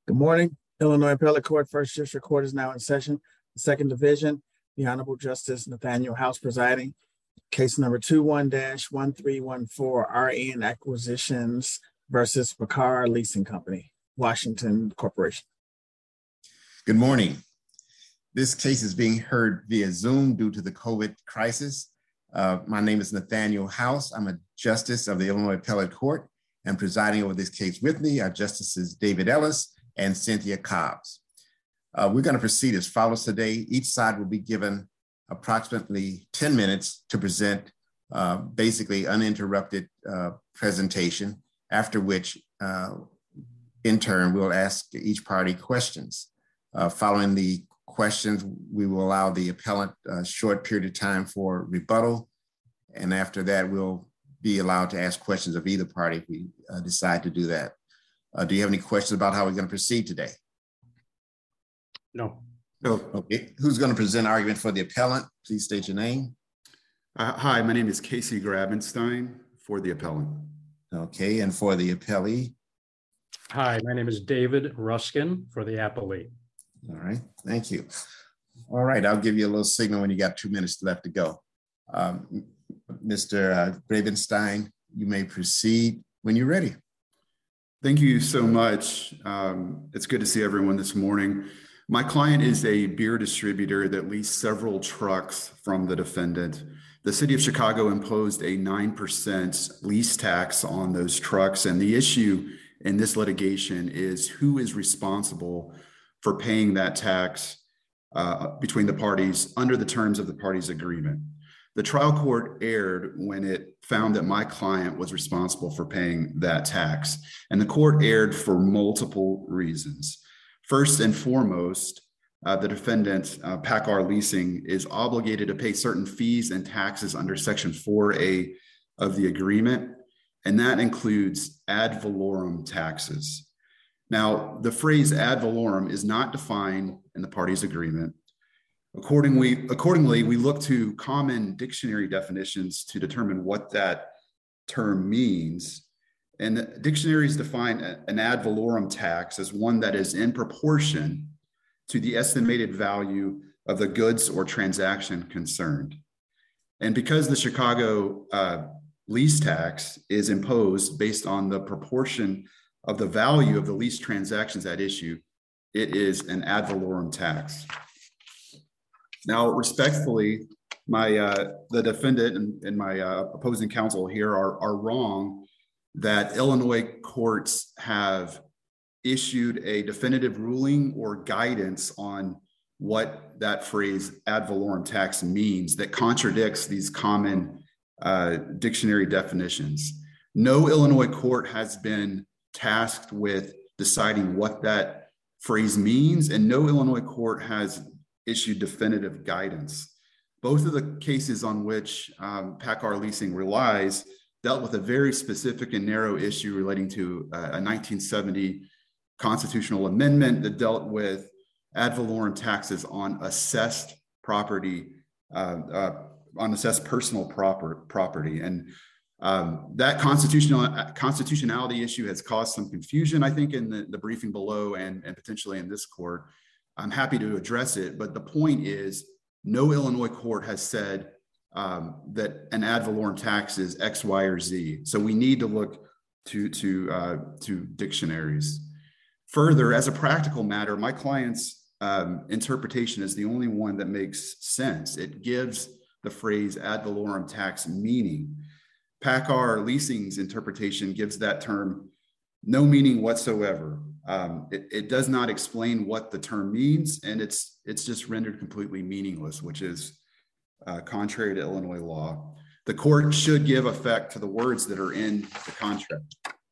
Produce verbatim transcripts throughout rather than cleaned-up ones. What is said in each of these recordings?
Good morning. Illinois Appellate Court, First District Court is now in session. The Second Division, the Honorable Justice Nathaniel House presiding. Case number two one dash one three one four R N Acquisitions versus Pakar Leasing Company, Washington Corporation. Good morning. This case is being heard via Zoom due to the COVID crisis. Uh, my name is Nathaniel House. I'm a justice of the Illinois Appellate Court, and presiding over this case with me are Justices David Ellis and Cynthia Cobbs. Uh, we're going to proceed as follows today. Each side will be given approximately ten minutes to present uh, basically uninterrupted uh, presentation, after which, uh, in turn, we'll ask each party questions. Uh, following the questions, we will allow the appellant a short period of time for rebuttal, and after that, we'll be allowed to ask questions of either party if we uh, decide to do that. Uh, do you have any questions about how we're going to proceed today? No. No. Okay. Who's going to present argument for the appellant? Please state your name. Uh, hi, my name is Casey Grabenstein for the appellant. Okay, and for the appellee? Hi, my name is David Ruskin for the appellee. All right, thank you. All right, I'll give you a little signal when you got two minutes left to go. Um, Mister Uh, Grabenstein, you may proceed when you're ready. Thank you so much. Um, it's good to see everyone this morning. My client is a beer distributor that leased several trucks from the defendant. The city of Chicago imposed a nine percent lease tax on those trucks, and the issue in this litigation is who is responsible for paying that tax uh, between the parties under the terms of the parties' agreement. The trial court erred when it found that my client was responsible for paying that tax, and the court erred for multiple reasons. First and foremost, uh, the defendant, uh, Pakar Leasing, is obligated to pay certain fees and taxes under Section four A of the agreement, and that includes ad valorem taxes. Now, the phrase ad valorem is not defined in the parties' agreement. Accordingly, accordingly, we look to common dictionary definitions to determine what that term means. And the dictionaries define an ad valorem tax as one that is in proportion to the estimated value of the goods or transaction concerned. And because the Chicago uh, lease tax is imposed based on the proportion of the value of the lease transactions at issue, it is an ad valorem tax. Now, respectfully, my uh, the defendant and, and my uh, opposing counsel here are, are wrong that Illinois courts have issued a definitive ruling or guidance on what that phrase ad valorem tax means that contradicts these common uh, dictionary definitions. No Illinois court has been tasked with deciding what that phrase means, and no Illinois court has issued definitive guidance. Both of the cases on which um, Pakar Leasing relies dealt with a very specific and narrow issue relating to uh, a nineteen seventy constitutional amendment that dealt with ad valorem taxes on assessed property, uh, uh, on assessed personal proper, property. And um, that constitutional constitutionality issue has caused some confusion, I think, in the, the briefing below and, and potentially in this court. I'm happy to address it, but the point is no Illinois court has said um, that an ad valorem tax is X, Y, or Z. So we need to look to, to, uh, to dictionaries. Further, as a practical matter, my client's um, interpretation is the only one that makes sense. It gives the phrase ad valorem tax meaning. Pakar Leasing's interpretation gives that term no meaning whatsoever. Um, it, it does not explain what the term means, and it's it's just rendered completely meaningless, which is uh, contrary to Illinois law. The court should give effect to the words that are in the contract.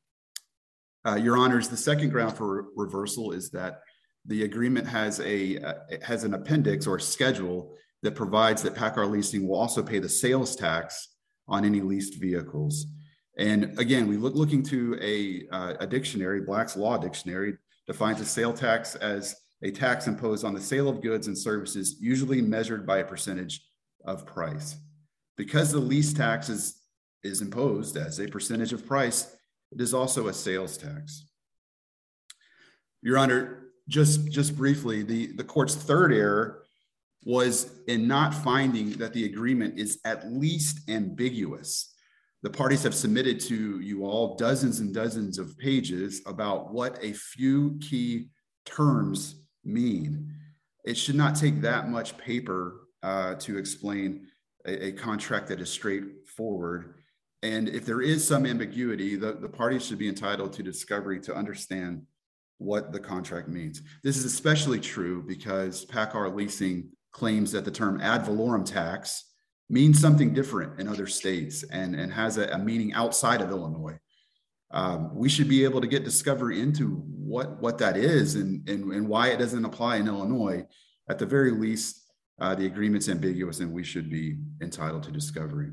Uh, Your Honors, the second ground for re- reversal is that the agreement has a uh, it has an appendix or schedule that provides that Pakar Leasing will also pay the sales tax on any leased vehicles. And again, we look looking to a, uh, a dictionary, Black's Law Dictionary, defines a sale tax as a tax imposed on the sale of goods and services, usually measured by a percentage of price. Because the lease tax is, is imposed as a percentage of price, it is also a sales tax. Your Honor, just, just briefly, the, the court's third error was in not finding that the agreement is at least ambiguous. The parties have submitted to you all dozens and dozens of pages about what a few key terms mean. It should not take that much paper uh, to explain a, a contract that is straightforward. And if there is some ambiguity, the, the parties should be entitled to discovery to understand what the contract means. This is especially true because PACCAR Leasing claims that the term ad valorem tax means something different in other states and, and has a, a meaning outside of Illinois. Um, we should be able to get discovery into what, what that is and, and, and why it doesn't apply in Illinois. At the very least, uh, the agreement's ambiguous and we should be entitled to discovery.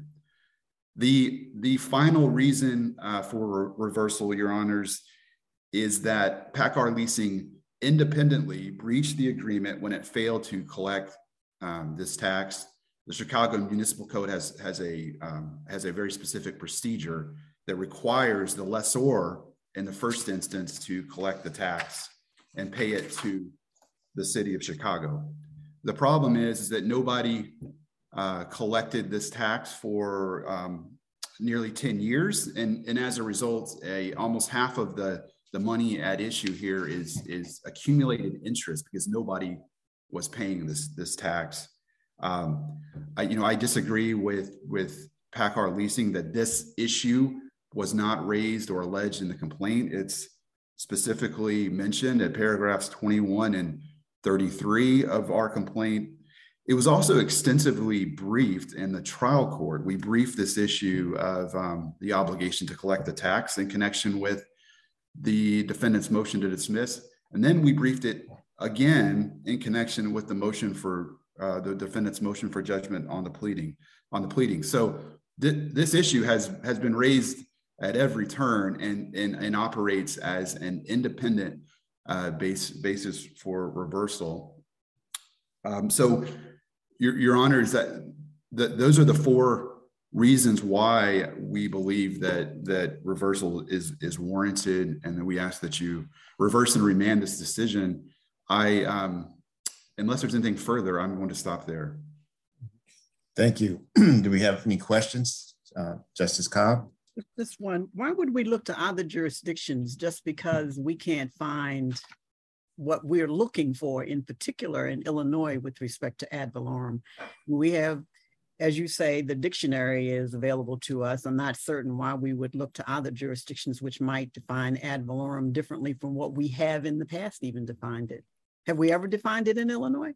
The, the final reason uh, for re reversal, Your Honors, is that PACCAR Leasing independently breached the agreement when it failed to collect um, this tax. The Chicago Municipal Code has, has, a, um, has a very specific procedure that requires the lessor in the first instance to collect the tax and pay it to the city of Chicago. The problem is, is that nobody uh, collected this tax for um, nearly ten years. And, and as a result, a, almost half of the, the money at issue here is, is accumulated interest because nobody was paying this, this tax. Um, I, you know, I disagree with, with PACCAR Leasing that this issue was not raised or alleged in the complaint. It's specifically mentioned at paragraphs twenty-one and thirty-three of our complaint. It was also extensively briefed in the trial court. We briefed this issue of um, the obligation to collect the tax in connection with the defendant's motion to dismiss. And then we briefed it again in connection with the motion for uh, the defendant's motion for judgment on the pleading, on the pleading. So th this issue has, has been raised at every turn and, and, and operates as an independent uh, base, basis for reversal. Um, so your, your honors, that, that those are the four reasons why we believe that, that reversal is, is warranted, and that we ask that you reverse and remand this decision. I, um, unless there's anything further, I'm going to stop there. Thank you. Do we have any questions? Uh, Justice Cobb? This one, why would we look to other jurisdictions just because we can't find what we're looking for in particular in Illinois with respect to ad valorem? We have, as you say, the dictionary is available to us. I'm not certain why we would look to other jurisdictions which might define ad valorem differently from what we have in the past even defined it. Have we ever defined it in Illinois?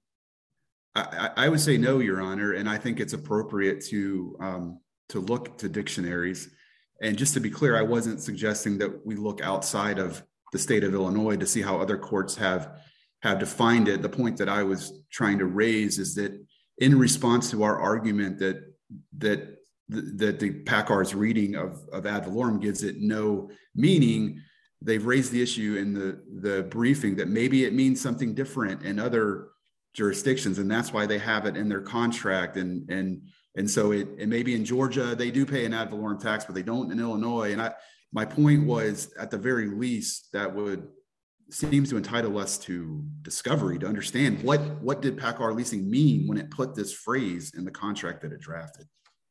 I, I would say no, Your Honor, and I think it's appropriate to, um, to look to dictionaries. And just to be clear, I wasn't suggesting that we look outside of the state of Illinois to see how other courts have, have defined it. The point that I was trying to raise is that in response to our argument that, that, that the PACCAR's reading of, of ad valorem gives it no meaning, they've raised the issue in the, the briefing that maybe it means something different in other jurisdictions, and that's why they have it in their contract. And, and And so it, it may be in Georgia, they do pay an ad valorem tax, but they don't in Illinois. And I, my point was, at the very least, that would seems to entitle us to discovery to understand what, what did PACCAR Leasing mean when it put this phrase in the contract that it drafted.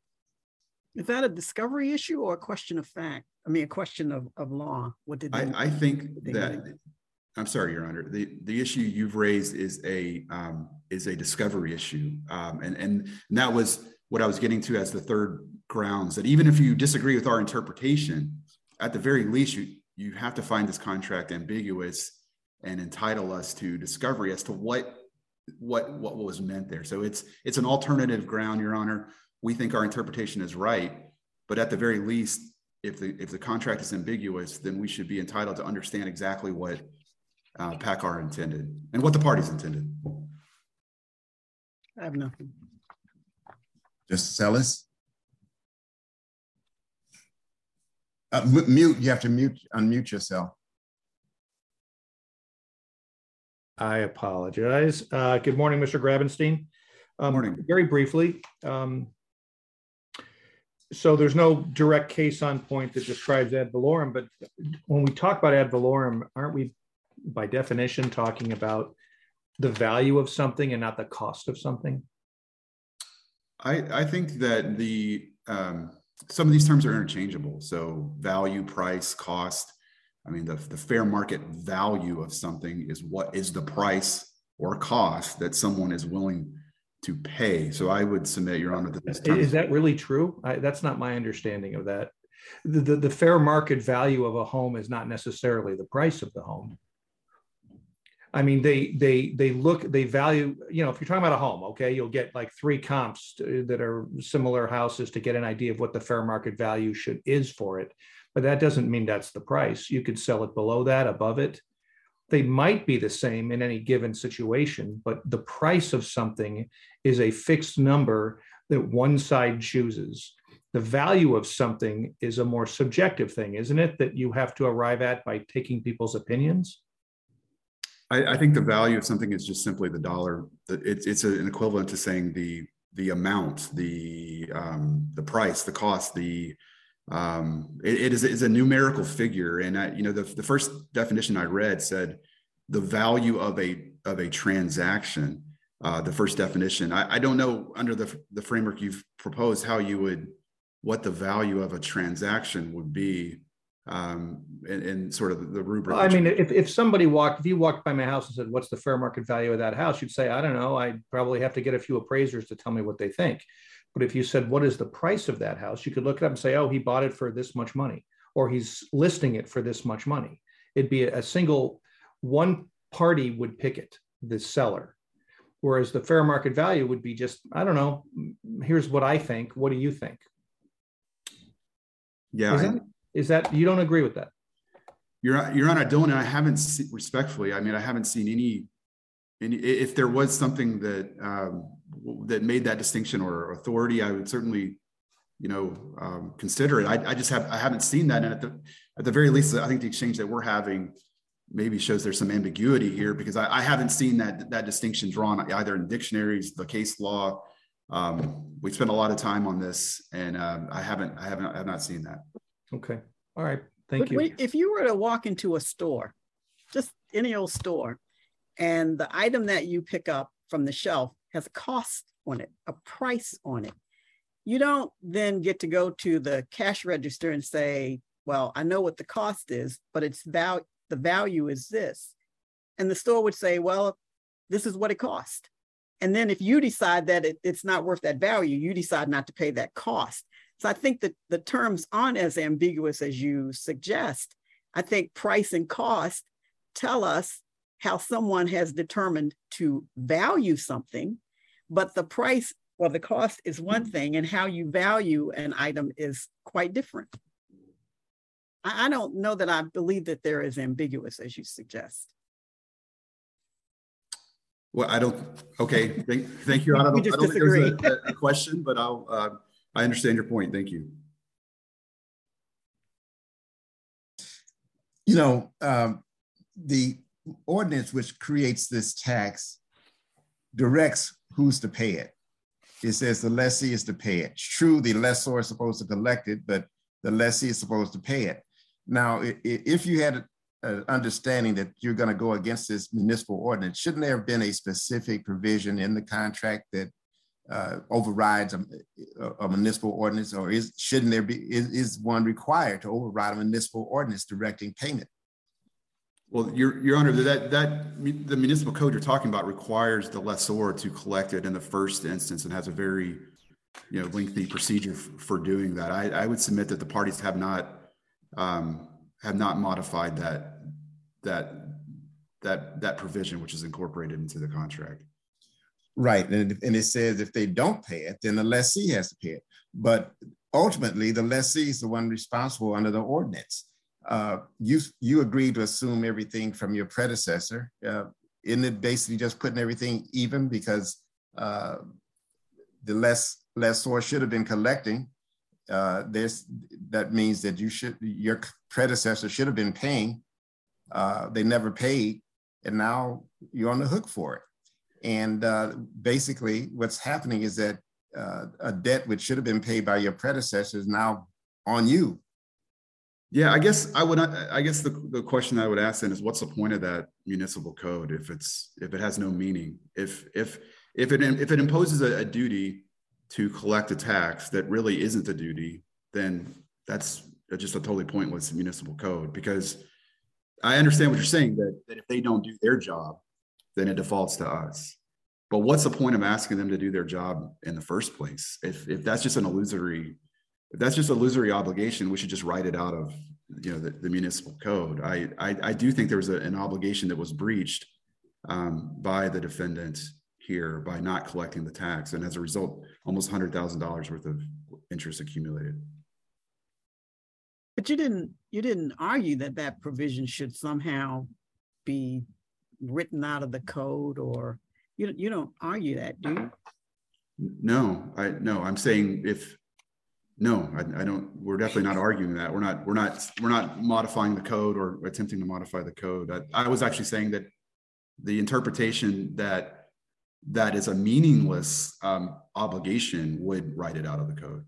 Is that a discovery issue or a question of fact? I mean, a question of, of law. What did they, I, I think they that, mean? I'm sorry, Your Honor, the, the issue you've raised is a, um, is a discovery issue. Um, and, and that was what I was getting to as the third grounds, that even if you disagree with our interpretation, at the very least, you, you have to find this contract ambiguous and entitle us to discovery as to what, what, what was meant there. So it's, it's an alternative ground, Your Honor. We think our interpretation is right, but at the very least, if the, if the contract is ambiguous, then we should be entitled to understand exactly what uh, PACCAR intended and what the parties intended. I have nothing. Justice Ellis? Uh, mute, you have to mute, unmute yourself. I apologize. Uh, good morning, Mister Grabenstein. Um, Morning. Very briefly, um, so there's no direct case on point that describes ad valorem, but when we talk about ad valorem, aren't we by definition talking about the value of something and not the cost of something? I, I think that the um, some of these terms are interchangeable. So value, price, cost. I mean, the, the fair market value of something is what is the price or cost that someone is willing to pay. So I would submit, Your Honor, that this term Is that really true? I, that's not my understanding of that. The, the, the fair market value of a home is not necessarily the price of the home. I mean, they they they look, they value, you know, if you're talking about a home, okay, you'll get like three comps to, that are similar houses to get an idea of what the fair market value should is for it. But that doesn't mean that's the price. You could sell it below that, above it. They might be the same in any given situation, but the price of something is a fixed number that one side chooses. The value of something is a more subjective thing, isn't it? That you have to arrive at by taking people's opinions. I, I think the value of something is just simply the dollar. It's it's an equivalent to saying the the amount, the um, the price, the cost, the um, it, it is it's a numerical figure. And I, you know, the the first definition I read said the value of a of a transaction. Uh, the first definition. I, I don't know under the the framework you've proposed how you would what the value of a transaction would be. Um, and, and sort of the rubric. Well, I mean, if, if somebody walked, if you walked by my house and said, what's the fair market value of that house? You'd say, I don't know. I'd probably have to get a few appraisers to tell me what they think. But if you said, what is the price of that house? You could look it up and say, oh, he bought it for this much money, or he's listing it for this much money. It'd be a single, one party would pick it, the seller. Whereas the fair market value would be just, I don't know, here's what I think. What do you think? Yeah. Is that, is that you don't agree with that? You're, Your Honor, I don't, and I haven't seen, respectfully, I mean, I haven't seen any, any if there was something that um, that made that distinction or authority, I would certainly, you know, um, consider it. I, I just have, I haven't seen that. And at the, at the very least, I think the exchange that we're having maybe shows there's some ambiguity here, because I, I haven't seen that, that distinction drawn either in dictionaries, the case law. Um, we spent a lot of time on this, and um, I haven't, I haven't, I have not seen that. Okay. All right. Thank but you. we, if you were to walk into a store, just any old store, and the item that you pick up from the shelf has a cost on it, a price on it, you don't then get to go to the cash register and say, well, I know what the cost is, but it's val- the value is this. And the store would say, well, this is what it cost. And then if you decide that it, it's not worth that value, you decide not to pay that cost. So I think that the terms aren't as ambiguous as you suggest. I think price and cost tell us how someone has determined to value something, but the price or the cost is one thing, and how you value an item is quite different. I, I don't know that I believe that they're as ambiguous as you suggest. Well, I don't, okay, thank, thank you. I don't, I don't think there's a, a question, but I'll, uh, I understand your point. Thank you. You know, um, the ordinance which creates this tax directs who's to pay it. It says the lessee is to pay it. It's true, the lessor is supposed to collect it, but the lessee is supposed to pay it. Now, if you had an understanding that you're going to go against this municipal ordinance, shouldn't there have been a specific provision in the contract that uh, overrides a, a municipal ordinance, or is shouldn't there be is, is one required to override a municipal ordinance directing payment? Well, Your, Your Honor, that that the municipal code you're talking about requires the lessor to collect it in the first instance, and has a very, you know, lengthy procedure for doing that. I, I would submit that the parties have not um, have not modified that that that that provision, which is incorporated into the contract. Right, and, and it says if they don't pay it, then the lessee has to pay it. But ultimately, the lessee is the one responsible under the ordinance. Uh, you you agreed to assume everything from your predecessor. Uh, isn't it basically just putting everything even, because uh, the less lessor should have been collecting? Uh, this that means that you should your predecessor should have been paying. Uh, they never paid, and now you're on the hook for it. And uh, basically, what's happening is that uh, a debt which should have been paid by your predecessor is now on you. Yeah, I guess I would. I guess the, the question I would ask then is, what's the point of that municipal code if it's if it has no meaning? If if if it if it imposes a, a duty to collect a tax that really isn't a duty, then that's just a totally pointless municipal code. Because I understand what you're saying, that, that if they don't do their job, then it defaults to us. But what's the point of asking them to do their job in the first place? If if that's just an illusory If that's just a illusory obligation, we should just write it out of, you know, the, the municipal code. I, I, I do think there was a, an obligation that was breached um, by the defendant here by not collecting the tax. And as a result, almost one hundred thousand dollars worth of interest accumulated. But you didn't, you didn't argue that that provision should somehow be written out of the code, or you, you don't argue that, do you? No, I, no, I'm saying if, No, I, I don't. We're definitely not arguing that. We're not. We're not. We're not modifying the code or attempting to modify the code. I, I was actually saying that the interpretation that that is a meaningless um, obligation would write it out of the code.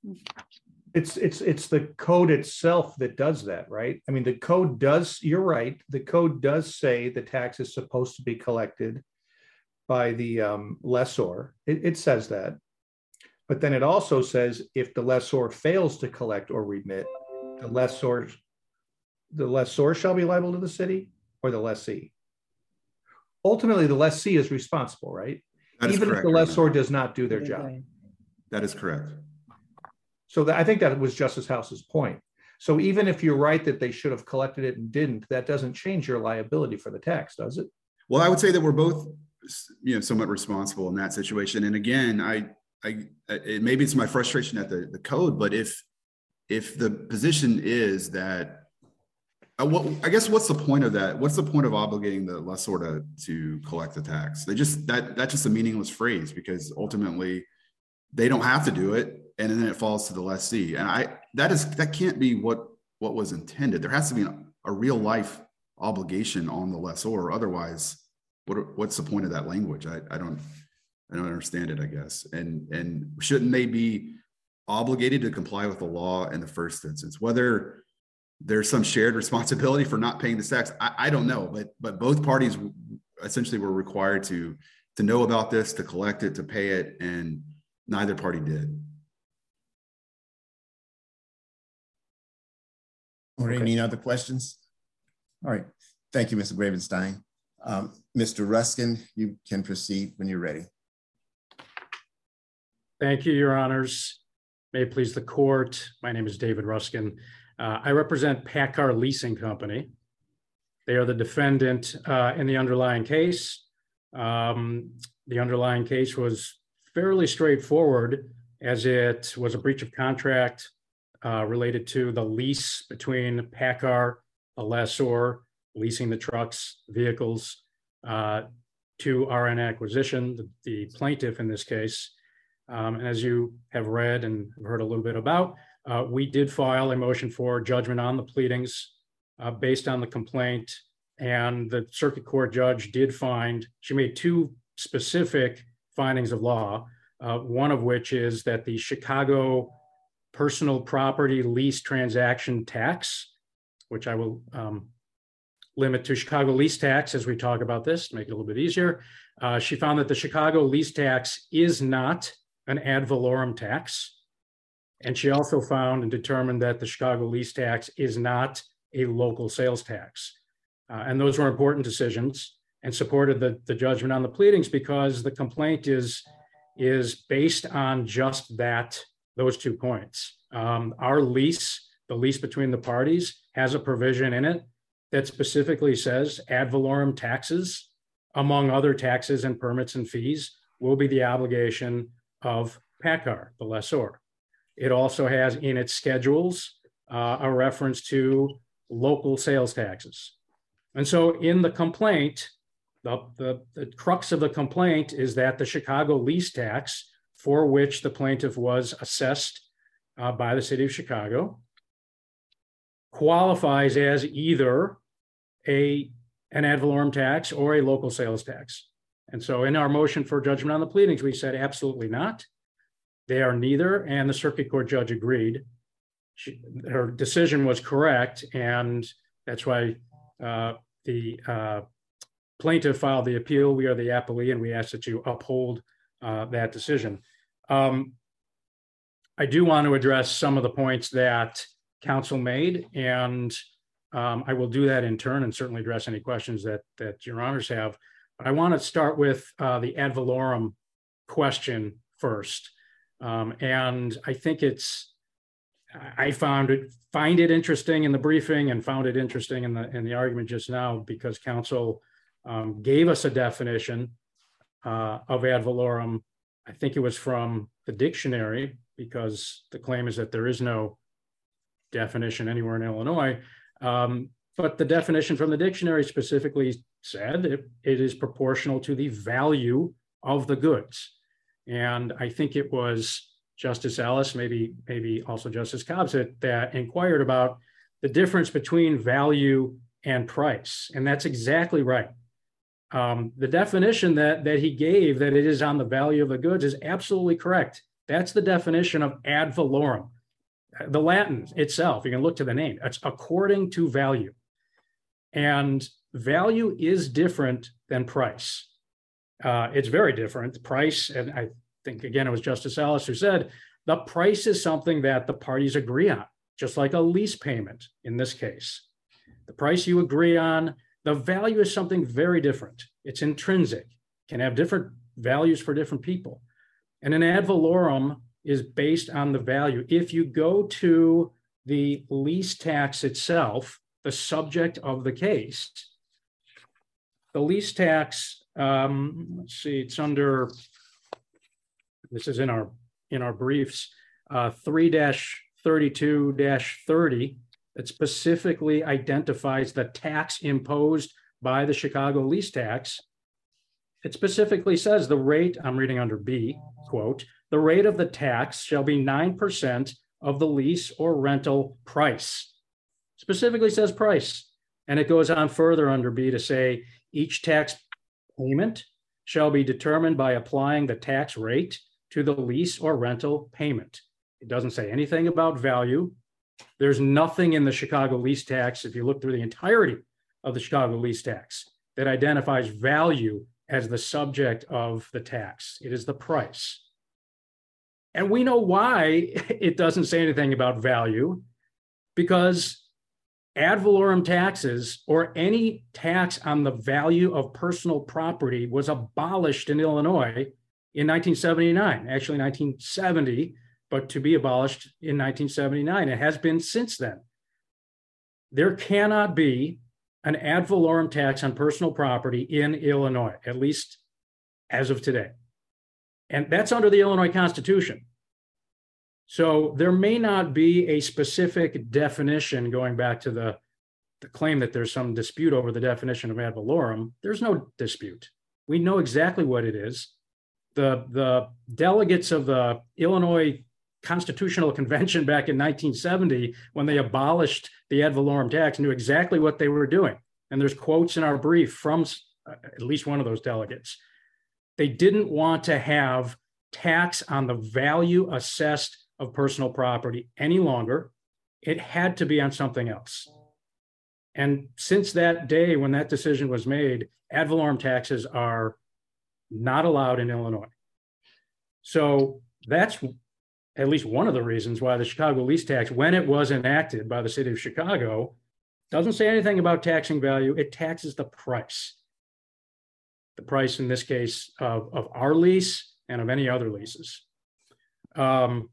It's it's it's the code itself that does that, right? I mean, the code does. You're right. The code does say the tax is supposed to be collected by the um, lessor. It, it says that. But then it also says if the lessor fails to collect or remit, the lessor, the lessor shall be liable to the city or the lessee. Ultimately, the lessee is responsible, right? That is Even correct, if the Your lessor Honor. does not do their job. That is correct. So that, I think that was Justice House's point. So even if you're right that they should have collected it and didn't, that doesn't change your liability for the tax, does it? Well, I would say that we're both, you know, somewhat responsible in that situation. And again, I, I, it, maybe it's my frustration at the, the code, but if, if the position is that, uh, what, I guess what's the point of that? What's the point of obligating the lessor to, to collect the tax? They just, that, that's just a meaningless phrase, because ultimately they don't have to do it. And then it falls to the lessee. And I, that is, that can't be what, what was intended. There has to be a, a real life obligation on the lessor. Otherwise, what, what's the point of that language? I, I don't, I don't understand it, I guess. And, and shouldn't they be obligated to comply with the law in the first instance? Whether there's some shared responsibility for not paying the tax, I, I don't know, but, but both parties essentially were required to, to know about this, to collect it, to pay it, and neither party did. Or Okay. any other questions? All right. Thank you, Mister Gravenstein. Um, Mister Ruskin, you can proceed when you're ready. Thank you, Your Honors. May it please the court. My name is David Ruskin. Uh, I represent PACCAR Leasing Company. They are the defendant uh, in the underlying case. Um, the underlying case was fairly straightforward, as it was a breach of contract uh, related to the lease between PACCAR, a lessor, leasing the trucks, vehicles uh, to R N Acquisition, the, the plaintiff in this case. Um, and as you have read and heard a little bit about, uh, we did file a motion for judgment on the pleadings uh, based on the complaint. And the circuit court judge did find, she made two specific findings of law, uh, one of which is that the Chicago personal property lease transaction tax, which I will um, limit to Chicago lease tax as we talk about this to make it a little bit easier. Uh, she found that the Chicago lease tax is not an ad valorem tax. And she also found and determined that the Chicago lease tax is not a local sales tax. Uh, and those were important decisions, and supported the, the judgment on the pleadings because the complaint is, is based on just that, those two points. Um, our lease, the lease between the parties, has a provision in it that specifically says ad valorem taxes, among other taxes and permits and fees, will be the obligation of PACCAR, the lessor. It also has in its schedules uh, a reference to local sales taxes. And so in the complaint, the, the, the crux of the complaint is that the Chicago lease tax, for which the plaintiff was assessed uh, by the city of Chicago, qualifies as either a, an ad valorem tax or a local sales tax. And so in our motion for judgment on the pleadings, we said absolutely not. They are neither, and the circuit court judge agreed. she, her decision was correct, and that's why uh, the uh, plaintiff filed the appeal. We are the appellee, and we ask that you uphold uh, that decision. Um, I do want to address some of the points that counsel made, and um, I will do that in turn and certainly address any questions that, that your honors have. But I want to start with uh, the ad valorem question first. Um, and I think it's, I found it, find it interesting in the briefing and found it interesting in the, in the argument just now, because counsel um, gave us a definition uh, of ad valorem. I think it was from the dictionary, because the claim is that there is no definition anywhere in Illinois. Um, but the definition from the dictionary specifically said it, it is proportional to the value of the goods. And I think it was Justice Ellis, maybe, maybe also Justice Cobbett, that inquired about the difference between value and price. And that's exactly right. Um, the definition that, that he gave, that it is on the value of the goods, is absolutely correct. That's the definition of ad valorem. The Latin itself, you can look to the name, it's according to value. And value is different than price. Uh, it's very different. Price, and I think, again, it was Justice Ellis who said, the price is something that the parties agree on, just like a lease payment in this case. The price you agree on, the value is something very different. It's intrinsic, can have different values for different people. And an ad valorem is based on the value. If you go to the lease tax itself, the subject of the case, the lease tax, um, let's see, it's under, this is in our in our briefs, uh, three thirty-two thirty, that specifically identifies the tax imposed by the Chicago lease tax. It specifically says the rate, I'm reading under B, quote, the rate of the tax shall be nine percent of the lease or rental price. Specifically says price. And it goes on further under B to say each tax payment shall be determined by applying the tax rate to the lease or rental payment. It doesn't say anything about value. There's nothing in the Chicago lease tax, if you look through the entirety of the Chicago lease tax, that identifies value as the subject of the tax. It is the price. And we know why it doesn't say anything about value, because ad valorem taxes, or any tax on the value of personal property, was abolished in Illinois in nineteen seventy-nine, actually nineteen seventy, but to be abolished in nineteen seventy-nine. It has been since then. There cannot be an ad valorem tax on personal property in Illinois, at least as of today. And that's under the Illinois Constitution. So there may not be a specific definition, going back to the, the claim that there's some dispute over the definition of ad valorem. There's no dispute. We know exactly what it is. The, the delegates of the Illinois Constitutional Convention back in nineteen seventy, when they abolished the ad valorem tax, knew exactly what they were doing. And there's quotes in our brief from uh, at least one of those delegates. They didn't want to have tax on the value assessed of personal property any longer. It had to be on something else. And since that day when that decision was made, ad valorem taxes are not allowed in Illinois. So that's at least one of the reasons why the Chicago lease tax, when it was enacted by the city of Chicago, doesn't say anything about taxing value. It taxes the price. The price in this case of, of our lease and of any other leases. Um,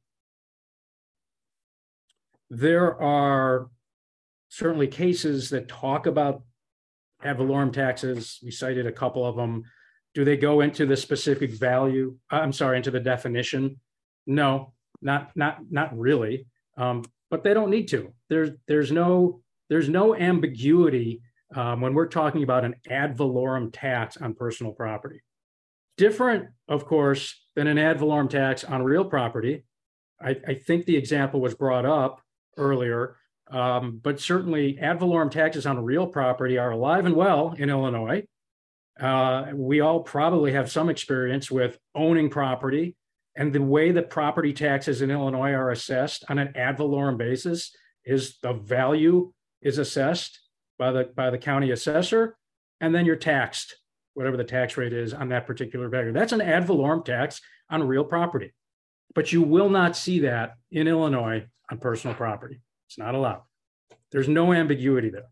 there are certainly cases that talk about ad valorem taxes. We cited a couple of them. Do they go into the specific value? I'm sorry, into the definition? No, not not not really. Um, but they don't need to. There's there's no there's no ambiguity um, when we're talking about an ad valorem tax on personal property. Different, of course, than an ad valorem tax on real property. I, I think the example was brought up earlier, um, but certainly ad valorem taxes on real property are alive and well in Illinois. Uh, we all probably have some experience with owning property And the way that property taxes in Illinois are assessed on an ad valorem basis is the value is assessed by the, by the county assessor, and then you're taxed, whatever the tax rate is on that particular value. That's an ad valorem tax on real property. But you will not see that in Illinois on personal property. It's not allowed. There's no ambiguity there.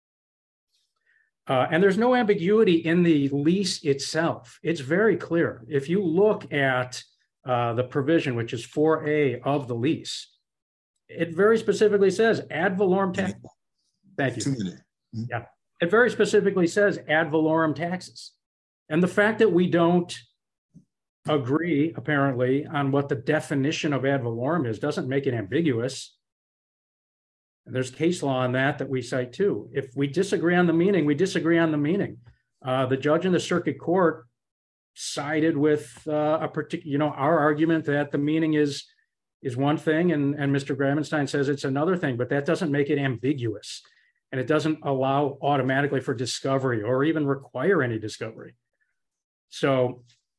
Uh, and there's no ambiguity in the lease itself. It's very clear. If you look at uh, the provision, which is four A of the lease, it very specifically says ad valorem tax. Thank you. Two minutes. Mm-hmm. Yeah. It very specifically says ad valorem taxes. And the fact that we don't agree, apparently, on what the definition of ad valorem is doesn't make it ambiguous. And there's case law on that that we cite too. If we disagree on the meaning, we disagree on the meaning. Uh, the judge in the circuit court sided with uh, a particular, you know, our argument that the meaning is is one thing, and, and Mister Grabenstein says it's another thing, but that doesn't make it ambiguous. And it doesn't allow automatically for discovery or even require any discovery. So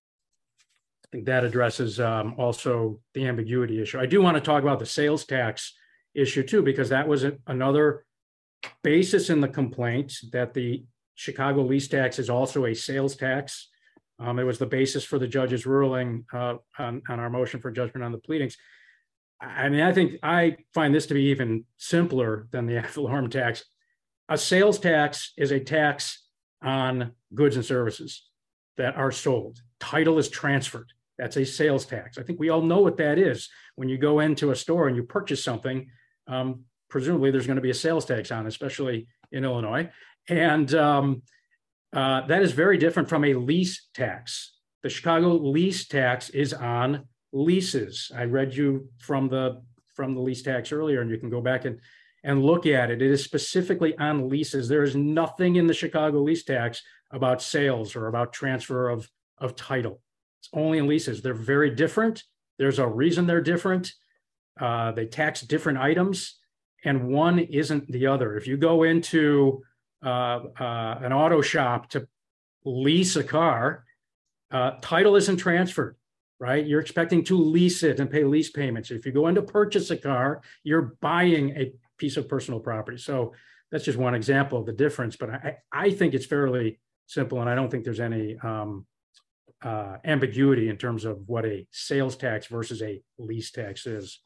I think that addresses um, also the ambiguity issue. I do want to talk about the sales tax issue too, because that was a, another basis in the complaint, that the Chicago lease tax is also a sales tax. Um, it was the basis for the judge's ruling uh, on, on our motion for judgment on the pleadings. I mean, I think I find this to be even simpler than the ad valorem tax. A sales tax is a tax on goods and services that are sold. Title is transferred. That's a sales tax. I think we all know what that is. When you go into a store and you purchase something, um, presumably there's going to be a sales tax on, especially in Illinois. And um, uh, that is very different from a lease tax. The Chicago lease tax is on leases. I read you from the from the lease tax earlier, and you can go back and, and look at it. It is specifically on leases. There is nothing in the Chicago lease tax about sales or about transfer of, of title. It's only in leases. They're very different. There's a reason they're different. Uh, they tax different items, and one isn't the other. If you go into uh, uh, an auto shop to lease a car, uh, title isn't transferred, right? You're expecting to lease it and pay lease payments. If you go in to purchase a car, you're buying a piece of personal property. So that's just one example of the difference, but I, I think it's fairly simple, and I don't think there's any um, uh, ambiguity in terms of what a sales tax versus a lease tax is.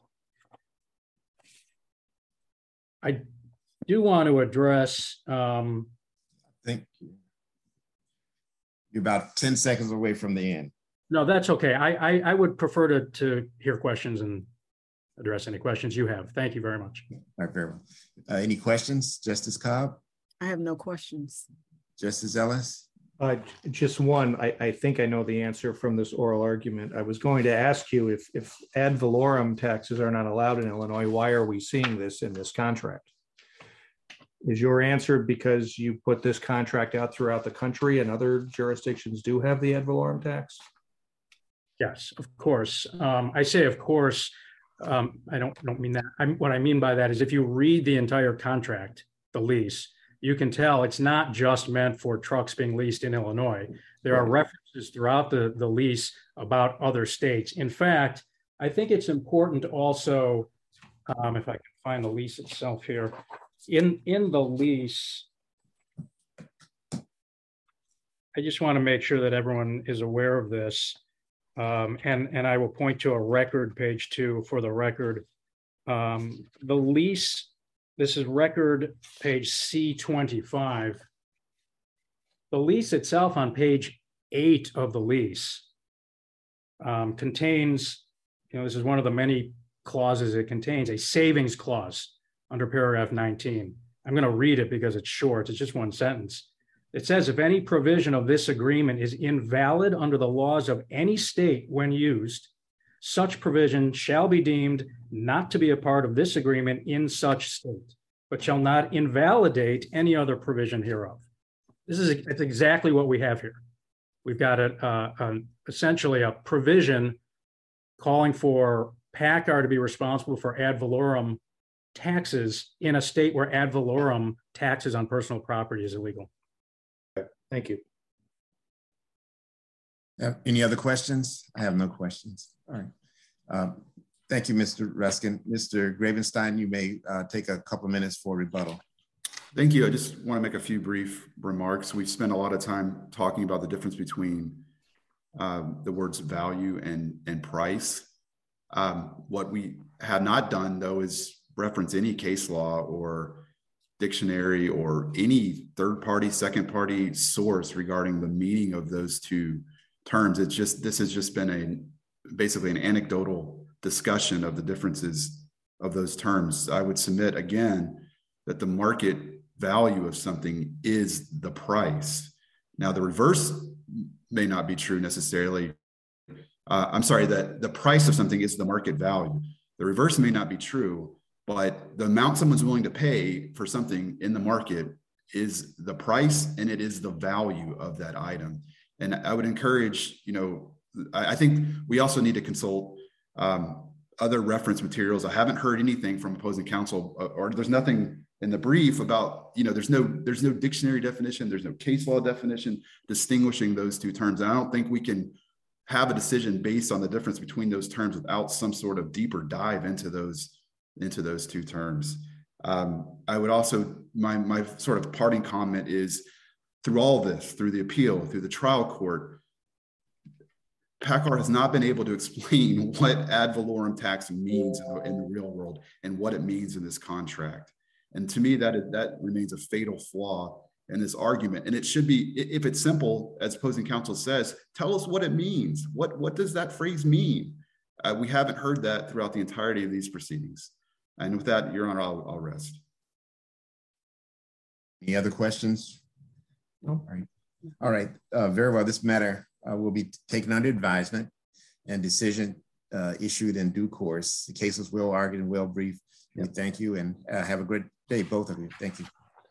I do want to address. Um, I think you're about ten seconds away from the end. No, that's okay. I, I, I would prefer to, to hear questions and address any questions you have. Thank you very much. All right, very well. Uh, any questions, Justice Cobb? I have no questions. Justice Ellis? Uh, just one. I, I think I know the answer from this oral argument. I was going to ask you if, if ad valorem taxes are not allowed in Illinois, why are we seeing this in this contract? Is your answer because you put this contract out throughout the country and other jurisdictions do have the ad valorem tax? Yes, of course. Um, I say, of course, um, I don't, don't mean that. I'm, what I mean by that is if you read the entire contract, the lease, you can tell it's not just meant for trucks being leased in Illinois. There are references throughout the, the lease about other states. In fact, I think it's important also, um, if I can find the lease itself here, in, in the lease, I just want to make sure that everyone is aware of this. Um, and, and I will point to a record, page two, for the record. Um, the lease, this is record page C twenty-five. The lease itself on page eight of the lease um, contains, you know, this is one of the many clauses it contains, a savings clause under paragraph nineteen. I'm going to read it because it's short. It's just one sentence. It says, if any provision of this agreement is invalid under the laws of any state when used, such provision shall be deemed not to be a part of this agreement in such state, but shall not invalidate any other provision hereof. This is it's exactly what we have here. We've got a, a, a essentially a provision calling for PACCAR to be responsible for ad valorem taxes in a state where ad valorem taxes on personal property is illegal. Thank you. Uh, any other questions? I have no questions. All right. Uh, thank you, Mister Ruskin. Mister Gravenstein, you may uh, take a couple of minutes for rebuttal. Thank you. I just want to make a few brief remarks. We've spent a lot of time talking about the difference between um, the words value and, and price. Um, what we have not done, though, is reference any case law or dictionary or any third-party, second-party source regarding the meaning of those two terms. It's just, this has just been a basically an anecdotal discussion of the differences of those terms. I would submit again that the market value of something is the price. Now, the reverse may not be true necessarily. Uh, I'm sorry, that the price of something is the market value. The reverse may not be true, but the amount someone's willing to pay for something in the market is the price, and it is the value of that item. And I would encourage, you know, I, I think we also need to consult um, other reference materials. I haven't heard anything from opposing counsel, or, or there's nothing in the brief about, you know, there's no there's no dictionary definition, there's no case law definition distinguishing those two terms. And I don't think we can have a decision based on the difference between those terms without some sort of deeper dive into those into those two terms. Um, I would also, my my sort of parting comment is, through all this, through the appeal, through the trial court, PACCAR has not been able to explain what ad valorem tax means in the, in the real world and what it means in this contract. And to me, that, is, that remains a fatal flaw in this argument. And it should be, if it's simple, as opposing counsel says, tell us what it means. What, what does that phrase mean? Uh, we haven't heard that throughout the entirety of these proceedings. And with that, Your Honor, I'll, I'll rest. Any other questions? No. All right. All right. Uh, very well. This matter uh, will be taken under advisement and decision uh, issued in due course. The case was well argued and well briefed. We thank you and uh, have a great day, both of you. Thank you.